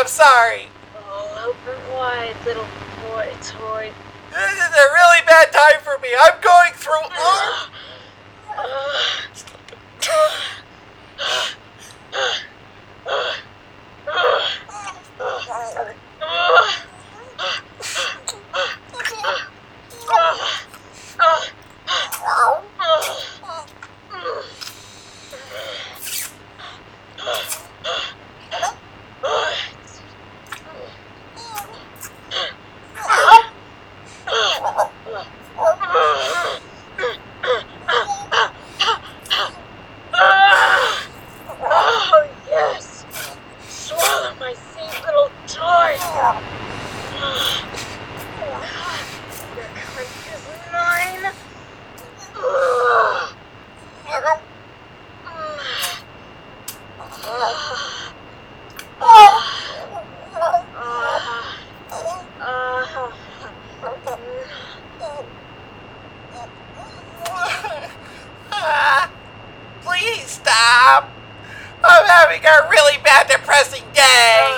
I'm sorry. Oh, open wide, little boy toy. This is a really bad time for me. I'm going through... Oh, yes! Swallow my seed, little toy! Your cunt is mine! Please stop. I'm having a really bad, depressing day.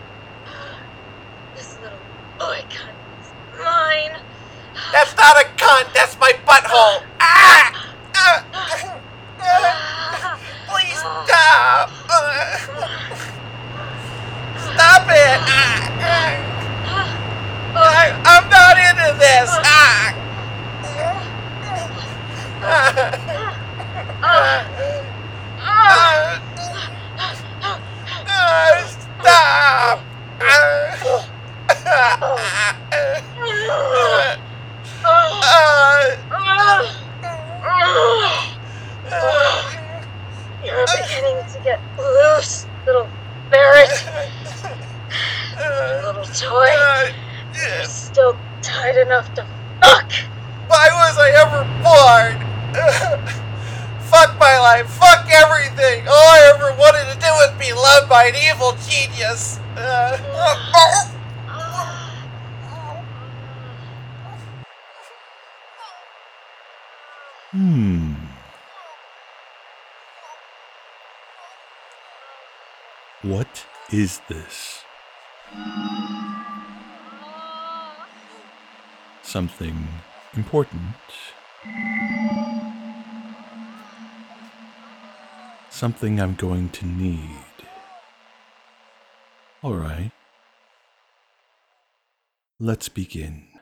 This little boy cunt is mine! That's not a cunt. That's my butthole. Please stop. Stop it. I'm not into this. Stop. You're beginning to get loose, little ferret. Little toy. You're still tight enough to fuck. Why was I ever born? Fuck my life. Fuck everything. All I ever wanted to do was be loved by an evil genius. What is this? Something important? Something I'm going to need. All right. Let's begin.